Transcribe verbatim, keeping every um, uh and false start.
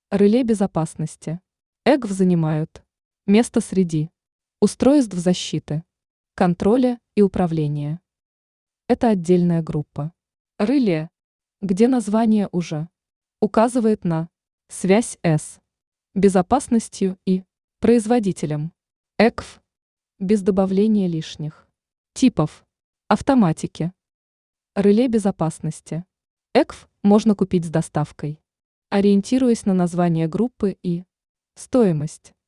Реле безопасности. ЭГВ занимают место среди устройств защиты, контроля и управления. Это отдельная группа. Реле, где название уже указывает на связь с безопасностью и производителем. ЭКВ без добавления лишних типов автоматики. Реле безопасности. ЭКВ можно купить с доставкой, ориентируясь на название группы и стоимость.